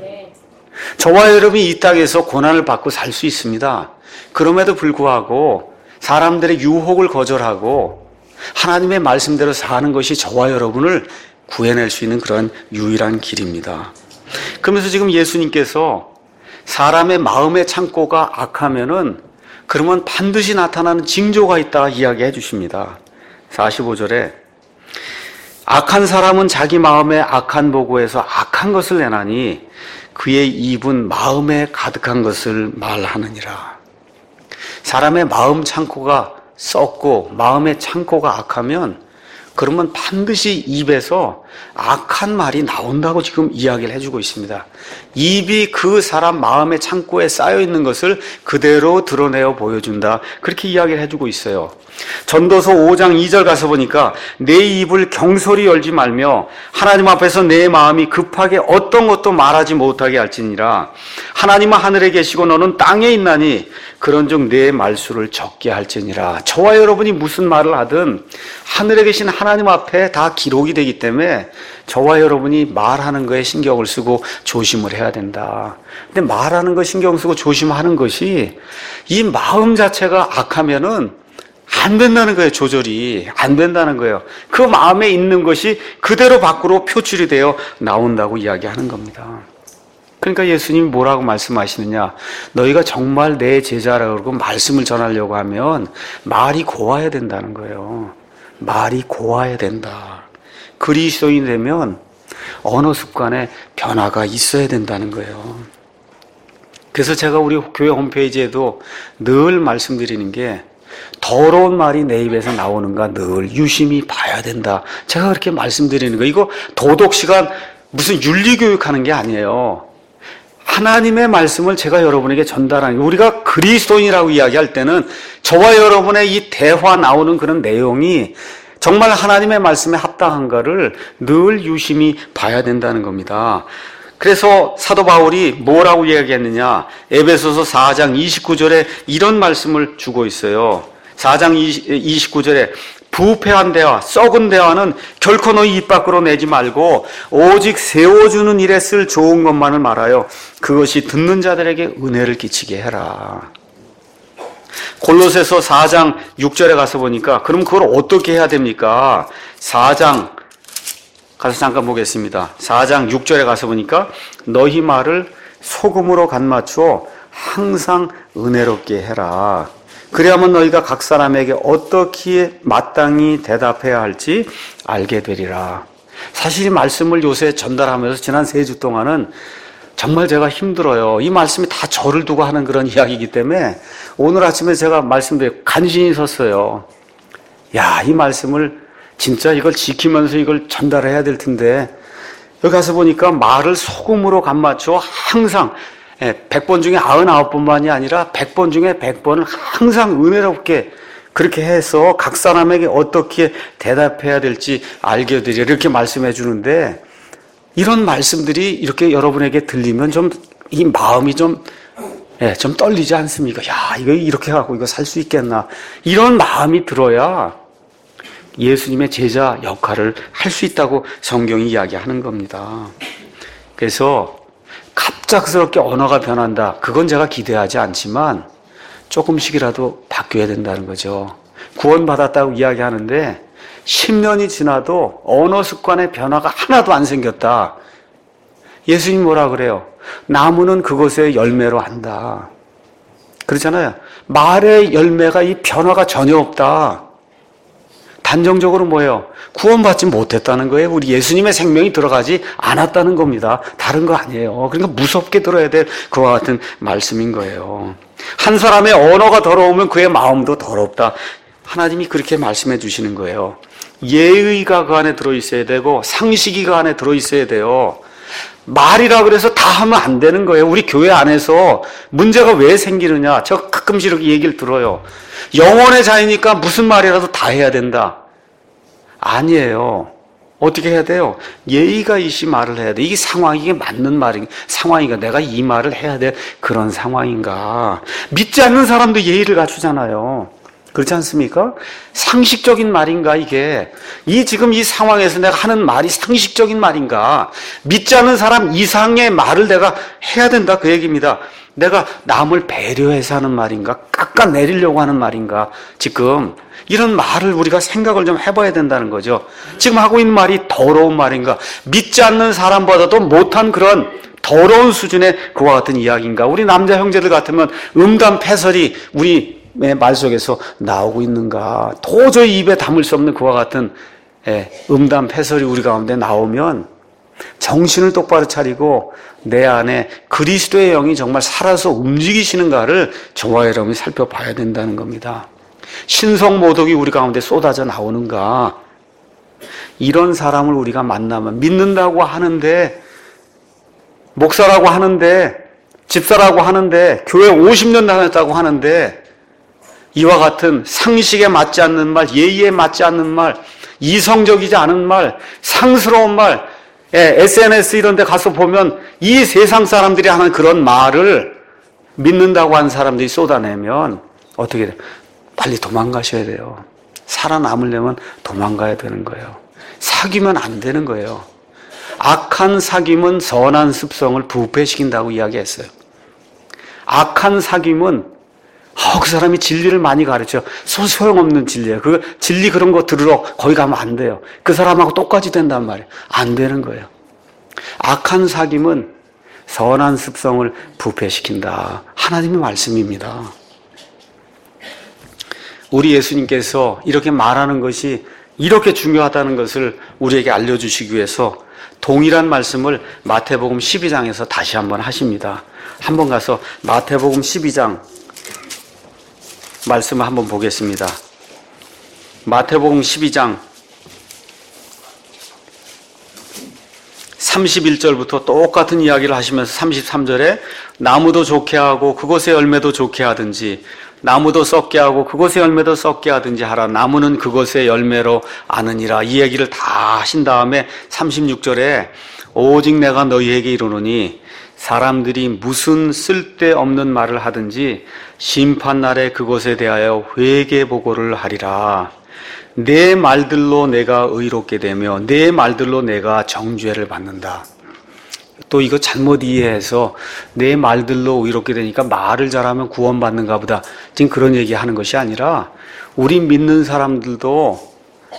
저와 여러분이 이 땅에서 고난을 받고 살 수 있습니다. 그럼에도 불구하고 사람들의 유혹을 거절하고 하나님의 말씀대로 사는 것이 저와 여러분을 구해낼 수 있는 그런 유일한 길입니다. 그러면서 지금 예수님께서 사람의 마음의 창고가 악하면은 그러면 반드시 나타나는 징조가 있다 이야기해 주십니다. 사십오 절에 악한 사람은 자기 마음에 악한 보고에서 악한 것을 내나니 그의 입은 마음에 가득한 것을 말하느니라. 사람의 마음 창고가 썩고 마음의 창고가 악하면 그러면 반드시 입에서 악한 말이 나온다고 지금 이야기를 해주고 있습니다. 입이 그 사람 마음의 창고에 쌓여있는 것을 그대로 드러내어 보여준다. 그렇게 이야기를 해주고 있어요. 전도서 오 장 이 절 가서 보니까 내 입을 경솔히 열지 말며 하나님 앞에서 내 마음이 급하게 어떤 것도 말하지 못하게 할지니라. 하나님은 하늘에 계시고 너는 땅에 있나니 그런즉 내 말수를 적게 할지니라. 저와 여러분이 무슨 말을 하든 하늘에 계신 하나님 앞에 다 기록이 되기 때문에 저와 여러분이 말하는 거에 신경을 쓰고 조심을 해야 된다. 근데 말하는 거 신경 쓰고 조심하는 것이 이 마음 자체가 악하면은 안 된다는 거예요. 조절이 안 된다는 거예요. 그 마음에 있는 것이 그대로 밖으로 표출이 되어 나온다고 이야기하는 겁니다. 그러니까 예수님이 뭐라고 말씀하시느냐, 너희가 정말 내 제자라고 그러고 말씀을 전하려고 하면 말이 고와야 된다는 거예요. 말이 고와야 된다. 그리스도인 되면 언어 습관에 변화가 있어야 된다는 거예요. 그래서 제가 우리 교회 홈페이지에도 늘 말씀드리는 게 더러운 말이 내 입에서 나오는가 늘 유심히 봐야 된다. 제가 그렇게 말씀드리는 거, 이거 도덕 시간 무슨 윤리교육하는 게 아니에요. 하나님의 말씀을 제가 여러분에게 전달하는 거. 우리가 그리스도인이라고 이야기할 때는 저와 여러분의 이 대화 나오는 그런 내용이 정말 하나님의 말씀에 합당한가를 늘 유심히 봐야 된다는 겁니다. 그래서 사도 바울이 뭐라고 이야기했느냐, 에베소서 사 장 이십구 절에 이런 말씀을 주고 있어요. 사 장 이십구 절에 부패한 대화, 썩은 대화는 결코 너희 입 밖으로 내지 말고 오직 세워주는 일에 쓸 좋은 것만을 말하여 그것이 듣는 자들에게 은혜를 끼치게 해라. 골로새서 사 장 육 절에 가서 보니까 그럼 그걸 어떻게 해야 됩니까? 사 장 가서 잠깐 보겠습니다. 사 장 육 절에 가서 보니까 너희 말을 소금으로 간 맞추어 항상 은혜롭게 해라. 그래야만 너희가 각 사람에게 어떻게 마땅히 대답해야 할지 알게 되리라. 사실 이 말씀을 요새 전달하면서 지난 세 주 동안은 정말 제가 힘들어요. 이 말씀이 다 저를 두고 하는 그런 이야기이기 때문에 오늘 아침에 제가 말씀드려 간신히 섰어요. 야, 이 말씀을 진짜 이걸 지키면서 이걸 전달해야 될 텐데, 여기 가서 보니까 말을 소금으로 간 맞춰 항상 백 번 중에 구십구 번만이 아니라 백 번 중에 백 번을 항상 은혜롭게 그렇게 해서 각 사람에게 어떻게 대답해야 될지 알게 되리라 이렇게 말씀해 주는데, 이런 말씀들이 이렇게 여러분에게 들리면 좀 이 마음이 좀, 예, 좀 떨리지 않습니까? 야, 이거 이렇게 하고 이거 살 수 있겠나? 이런 마음이 들어야 예수님의 제자 역할을 할 수 있다고 성경이 이야기하는 겁니다. 그래서 갑작스럽게 언어가 변한다, 그건 제가 기대하지 않지만 조금씩이라도 바뀌어야 된다는 거죠. 구원받았다고 이야기하는데 십 년이 지나도 언어 습관의 변화가 하나도 안 생겼다. 예수님 뭐라 그래요? 나무는 그것의 열매로 안다. 그렇잖아요. 말의 열매가 이 변화가 전혀 없다. 단정적으로 뭐예요? 구원받지 못했다는 거예요. 우리 예수님의 생명이 들어가지 않았다는 겁니다. 다른 거 아니에요. 그러니까 무섭게 들어야 될 그와 같은 말씀인 거예요. 한 사람의 언어가 더러우면 그의 마음도 더럽다. 하나님이 그렇게 말씀해 주시는 거예요. 예의가 그 안에 들어있어야 되고 상식이 그 안에 들어있어야 돼요. 말이라 그래서 다 하면 안 되는 거예요. 우리 교회 안에서 문제가 왜 생기느냐, 저 가끔씩 이렇게 얘기를 들어요. 영혼의 자유니까 무슨 말이라도 다 해야 된다. 아니에요. 어떻게 해야 돼요? 예의가 있이 말을 해야 돼. 이게 상황이 이게 맞는 말인 상황인가? 내가 이 말을 해야 될 그런 상황인가? 믿지 않는 사람도 예의를 갖추잖아요. 그렇지 않습니까? 상식적인 말인가 이게? 이 지금 이 상황에서 내가 하는 말이 상식적인 말인가? 믿지 않는 사람 이상의 말을 내가 해야 된다 그 얘기입니다. 내가 남을 배려해서 하는 말인가? 깎아내리려고 하는 말인가? 지금 이런 말을 우리가 생각을 좀 해봐야 된다는 거죠. 지금 하고 있는 말이 더러운 말인가? 믿지 않는 사람보다도 못한 그런 더러운 수준의 그와 같은 이야기인가? 우리 남자 형제들 같으면 음담패설이 우리 말 속에서 나오고 있는가? 도저히 입에 담을 수 없는 그와 같은 음담패설이 우리 가운데 나오면 정신을 똑바로 차리고 내 안에 그리스도의 영이 정말 살아서 움직이시는가를 저와 여러분이 살펴봐야 된다는 겁니다. 신성모독이 우리 가운데 쏟아져 나오는가? 이런 사람을 우리가 만나면 믿는다고 하는데, 목사라고 하는데, 집사라고 하는데, 교회 오십 년 다녔다고 하는데, 이와 같은 상식에 맞지 않는 말, 예의에 맞지 않는 말, 이성적이지 않은 말, 상스러운 말, 에스엔에스 이런 데 가서 보면 이 세상 사람들이 하는 그런 말을 믿는다고 하는 사람들이 쏟아내면 어떻게 돼요? 빨리 도망가셔야 돼요. 살아남으려면 도망가야 되는 거예요. 사귀면 안 되는 거예요. 악한 사귐은 선한 습성을 부패시킨다고 이야기했어요. 악한 사귐은 어, 그 사람이 진리를 많이 가르쳐. 소용없는 진리예요. 그 진리 그런 거 들으러 거기 가면 안 돼요. 그 사람하고 똑같이 된단 말이에요. 안 되는 거예요. 악한 사귐은 선한 습성을 부패시킨다. 하나님의 말씀입니다. 우리 예수님께서 이렇게 말하는 것이 이렇게 중요하다는 것을 우리에게 알려주시기 위해서 동일한 말씀을 마태복음 십이 장에서 다시 한번 하십니다. 한번 가서 마태복음 십이 장 말씀을 한번 보겠습니다. 마태복음 십이 장 삼십일 절부터 똑같은 이야기를 하시면서 삼십삼 절에 나무도 좋게 하고 그것의 열매도 좋게 하든지 나무도 썩게 하고 그것의 열매도 썩게 하든지 하라. 나무는 그것의 열매로 아느니라. 이 얘기를 다 하신 다음에 삼십육 절에 오직 내가 너희에게 이르노니 사람들이 무슨 쓸데없는 말을 하든지 심판날에 그것에 대하여 회개보고를 하리라. 내 말들로 내가 의롭게 되며 내 말들로 내가 정죄를 받는다. 또 이거 잘못 이해해서 내 말들로 의롭게 되니까 말을 잘하면 구원받는가 보다. 지금 그런 얘기하는 것이 아니라 우리 믿는 사람들도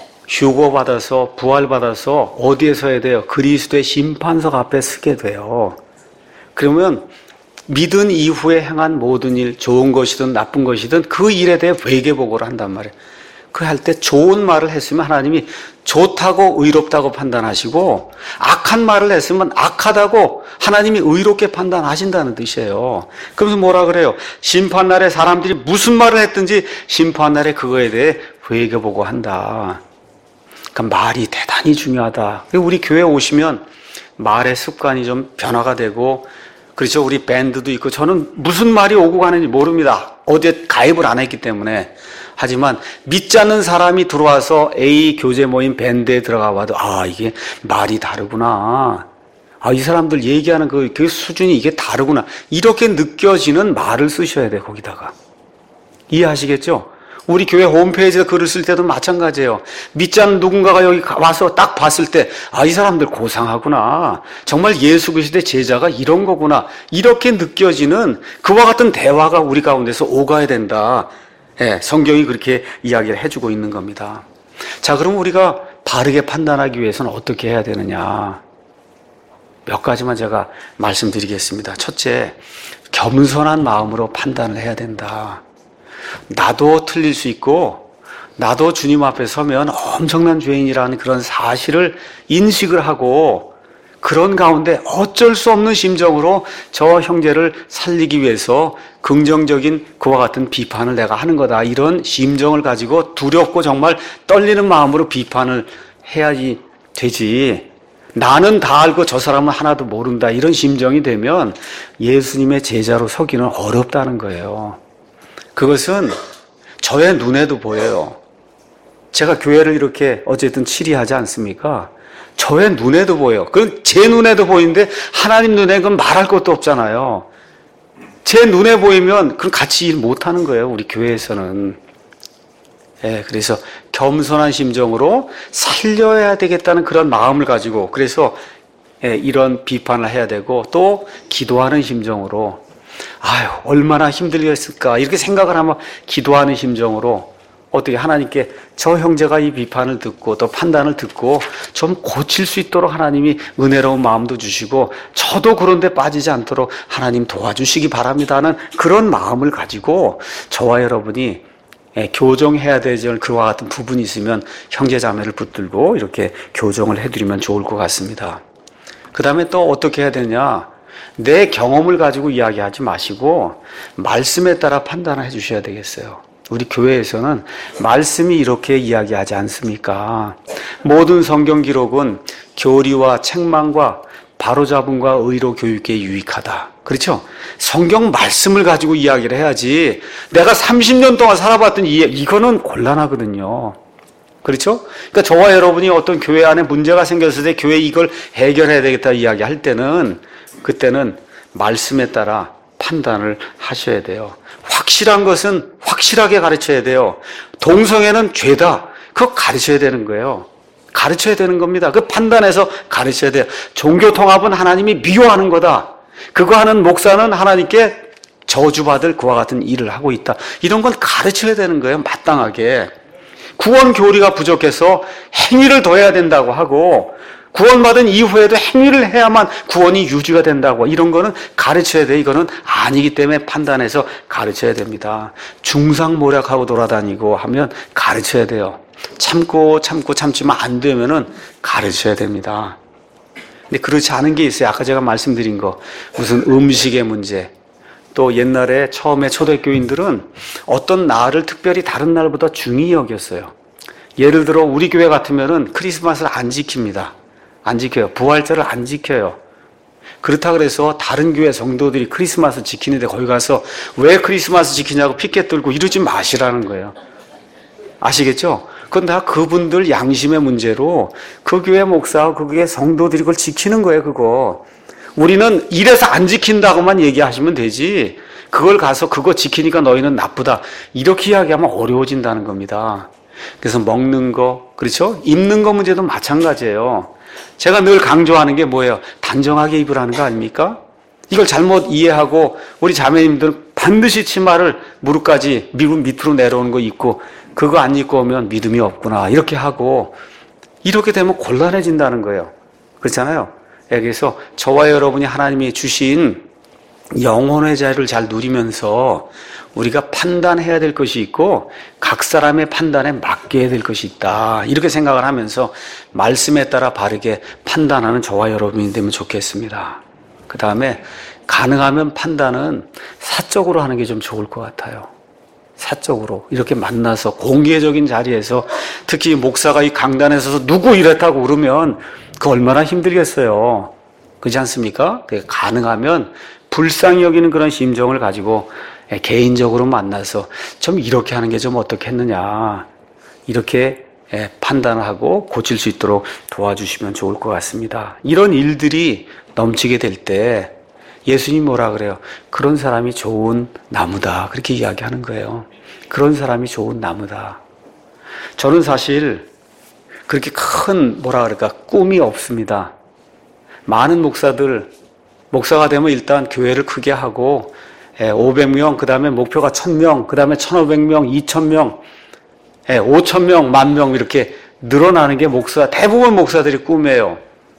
휴거받아서 부활받아서 어디에 서야 돼요? 그리스도의 심판석 앞에 서게 돼요. 그러면 믿은 이후에 행한 모든 일, 좋은 것이든 나쁜 것이든 그 일에 대해 회개보고를 한단 말이에요. 그 할 때 좋은 말을 했으면 하나님이 좋다고 의롭다고 판단하시고 악한 말을 했으면 악하다고 하나님이 의롭게 판단하신다는 뜻이에요. 그러면서 뭐라 그래요? 심판날에 사람들이 무슨 말을 했든지 심판날에 그거에 대해 회개보고 한다. 그러니까 말이 대단히 중요하다. 우리 교회 오시면 말의 습관이 좀 변화가 되고, 그렇죠. 우리 밴드도 있고, 저는 무슨 말이 오고 가는지 모릅니다. 어디에 가입을 안 했기 때문에. 하지만 믿지 않는 사람이 들어와서 A 교제 모임 밴드에 들어가 봐도 아, 이게 말이 다르구나. 아, 이 사람들 얘기하는 그, 그 수준이 이게 다르구나. 이렇게 느껴지는 말을 쓰셔야 돼, 거기다가. 이해하시겠죠? 우리 교회 홈페이지에 글을 쓸 때도 마찬가지예요. 믿지 않는 누군가가 여기 와서 딱 봤을 때 아, 이 사람들 고상하구나. 정말 예수 그리스도의 제자가 이런 거구나. 이렇게 느껴지는 그와 같은 대화가 우리 가운데서 오가야 된다. 예, 성경이 그렇게 이야기를 해주고 있는 겁니다. 자, 그럼 우리가 바르게 판단하기 위해서는 어떻게 해야 되느냐? 몇 가지만 제가 말씀드리겠습니다. 첫째, 겸손한 마음으로 판단을 해야 된다. 나도 틀릴 수 있고 나도 주님 앞에 서면 엄청난 죄인이라는 그런 사실을 인식을 하고 그런 가운데 어쩔 수 없는 심정으로 저 형제를 살리기 위해서 긍정적인 그와 같은 비판을 내가 하는 거다. 이런 심정을 가지고 두렵고 정말 떨리는 마음으로 비판을 해야지 되지. 나는 다 알고 저 사람은 하나도 모른다. 이런 심정이 되면 예수님의 제자로 서기는 어렵다는 거예요. 그것은 저의 눈에도 보여요. 제가 교회를 이렇게 어쨌든 치리하지 않습니까? 저의 눈에도 보여요. 그건 제 눈에도 보이는데 하나님 눈에 그건 말할 것도 없잖아요. 제 눈에 보이면 그건 같이 일 못하는 거예요. 우리 교회에서는. 예, 그래서 겸손한 심정으로 살려야 되겠다는 그런 마음을 가지고 그래서 예, 이런 비판을 해야 되고 또 기도하는 심정으로 아유 얼마나 힘들겠을까 이렇게 생각을 하면 기도하는 심정으로 어떻게 하나님께 저 형제가 이 비판을 듣고 또 판단을 듣고 좀 고칠 수 있도록 하나님이 은혜로운 마음도 주시고 저도 그런 데 빠지지 않도록 하나님 도와주시기 바랍니다는 그런 마음을 가지고 저와 여러분이 교정해야 되는 그와 같은 부분이 있으면 형제자매를 붙들고 이렇게 교정을 해드리면 좋을 것 같습니다. 그 다음에 또 어떻게 해야 되냐? 내 경험을 가지고 이야기하지 마시고 말씀에 따라 판단을 해주셔야 되겠어요. 우리 교회에서는 말씀이 이렇게 이야기하지 않습니까? 모든 성경 기록은 교리와 책망과 바로잡음과 의로 교육에 유익하다. 그렇죠? 성경 말씀을 가지고 이야기를 해야지 내가 삼십 년 동안 살아봤던 이, 이거는 곤란하거든요. 그렇죠? 그러니까 저와 여러분이 어떤 교회 안에 문제가 생겼을 때 교회 이걸 해결해야 되겠다 이야기할 때는 그때는 말씀에 따라 판단을 하셔야 돼요. 확실한 것은 확실하게 가르쳐야 돼요. 동성애는 죄다. 그거 가르쳐야 되는 거예요. 가르쳐야 되는 겁니다. 그 판단해서 가르쳐야 돼요. 종교 통합은 하나님이 미워하는 거다. 그거 하는 목사는 하나님께 저주받을 그와 같은 일을 하고 있다. 이런 건 가르쳐야 되는 거예요. 마땅하게. 구원 교리가 부족해서 행위를 더 해야 된다고 하고 구원받은 이후에도 행위를 해야만 구원이 유지가 된다고 이런 거는 가르쳐야 돼. 이거는 아니기 때문에 판단해서 가르쳐야 됩니다. 중상모략하고 돌아다니고 하면 가르쳐야 돼요. 참고 참고 참지만 안 되면은 가르쳐야 됩니다. 근데 그렇지 않은 게 있어요. 아까 제가 말씀드린 거 무슨 음식의 문제 또 옛날에 처음에 초대교인들은 어떤 날을 특별히 다른 날보다 중히 여겼어요. 예를 들어 우리 교회 같으면은 크리스마스를 안 지킵니다. 안 지켜요. 부활절을 안 지켜요. 그렇다 그래서 다른 교회 성도들이 크리스마스 지키는데 거기 가서 왜 크리스마스 지키냐고 피켓 들고 이러지 마시라는 거예요. 아시겠죠? 그건 다 그분들 양심의 문제로 그 교회 목사와 그 교회 성도들이 그걸 지키는 거예요. 그거. 우리는 이래서 안 지킨다고만 얘기하시면 되지 그걸 가서 그거 지키니까 너희는 나쁘다 이렇게 이야기하면 어려워진다는 겁니다. 그래서 먹는 거 그렇죠? 입는 거 문제도 마찬가지예요. 제가 늘 강조하는 게 뭐예요? 단정하게 입으라는 거 아닙니까? 이걸 잘못 이해하고 우리 자매님들은 반드시 치마를 무릎까지 미국 밑으로 내려오는 거 입고 그거 안 입고 오면 믿음이 없구나 이렇게 하고 이렇게 되면 곤란해진다는 거예요. 그렇잖아요. 그래서 저와 여러분이 하나님이 주신 영혼의 자유를 잘 누리면서 우리가 판단해야 될 것이 있고 각 사람의 판단에 맡겨야 될 것이 있다. 이렇게 생각을 하면서 말씀에 따라 바르게 판단하는 저와 여러분이 되면 좋겠습니다. 그 다음에 가능하면 판단은 사적으로 하는 게 좀 좋을 것 같아요. 사적으로 이렇게 만나서 공개적인 자리에서 특히 목사가 이 강단에 서서 누구 이랬다고 그러면 그 얼마나 힘들겠어요. 그렇지 않습니까? 가능하면 불쌍히 여기는 그런 심정을 가지고 개인적으로 만나서 좀 이렇게 하는 게 좀 어떻겠느냐 이렇게 판단을 하고 고칠 수 있도록 도와주시면 좋을 것 같습니다. 이런 일들이 넘치게 될 때 예수님 뭐라 그래요? 그런 사람이 좋은 나무다 그렇게 이야기하는 거예요. 그런 사람이 좋은 나무다. 저는 사실 그렇게 큰 뭐라 그럴까 꿈이 없습니다. 많은 목사들 목사가 되면 일단 교회를 크게 하고 오백 명, 그 다음에 목표가 천 명, 그 다음에 천오백 명, 이천 명, 오천 명, 만 명 이렇게 늘어나는 게 목사, 대부분 목사들이 꿈이에요.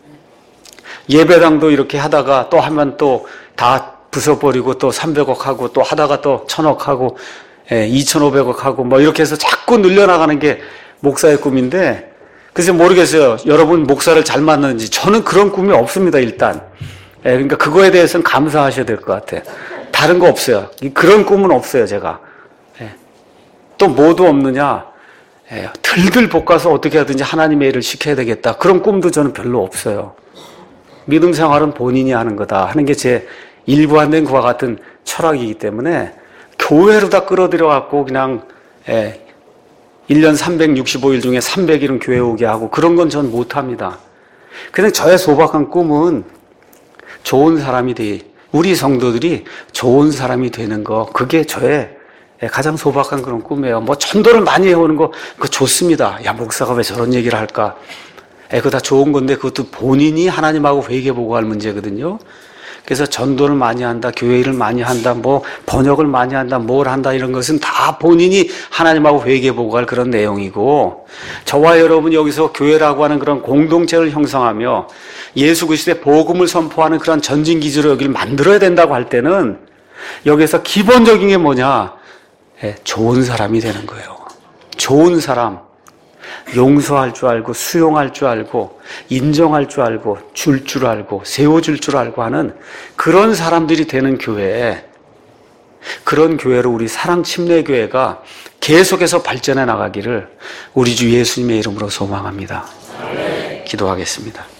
예배당도 이렇게 하다가 또 하면 또 다 부숴버리고 또 삼백억 하고 또 하다가 또 천억 하고 이천오백억 하고 뭐 이렇게 해서 자꾸 늘려나가는 게 목사의 꿈인데 그래서 모르겠어요. 여러분 목사를 잘 만나는지 저는 그런 꿈이 없습니다. 일단. 그러니까 그거에 대해서는 감사하셔야 될 것 같아요. 다른 거 없어요. 그런 꿈은 없어요, 제가. 또 뭐도 없느냐? 들들 볶아서 어떻게 하든지 하나님의 일을 시켜야 되겠다. 그런 꿈도 저는 별로 없어요. 믿음 생활은 본인이 하는 거다 하는 게 제 일관된 그와 같은 철학이기 때문에 교회로 다 끌어들여 갖고 그냥 일 년 삼백육십오 일 중에 삼백 일은 교회 오게 하고 그런 건 전 못합니다. 그냥 저의 소박한 꿈은 좋은 사람이 돼, 우리 성도들이 좋은 사람이 되는 거, 그게 저의 가장 소박한 그런 꿈이에요. 뭐 전도를 많이 해오는 거, 그거 좋습니다. 야, 목사가 왜 저런 얘기를 할까? 에, 그거 다 좋은 건데 그것도 본인이 하나님하고 회개보고 할 문제거든요. 그래서 전도를 많이 한다, 교회 일을 많이 한다, 뭐 번역을 많이 한다, 뭘 한다, 이런 것은 다 본인이 하나님하고 회개보고 할 그런 내용이고, 저와 여러분 여기서 교회라고 하는 그런 공동체를 형성하며 예수 그리스도의 복음을 선포하는 그런 전진기지로 여기를 만들어야 된다고 할 때는 여기서 기본적인 게 뭐냐? 예, 좋은 사람이 되는 거예요. 좋은 사람. 용서할 줄 알고, 수용할 줄 알고, 인정할 줄 알고, 줄 줄 알고, 세워줄 줄 알고 하는 그런 사람들이 되는 교회, 그런 교회로 우리 사랑침례교회가 계속해서 발전해 나가기를 우리 주 예수님의 이름으로 소망합니다. 기도하겠습니다.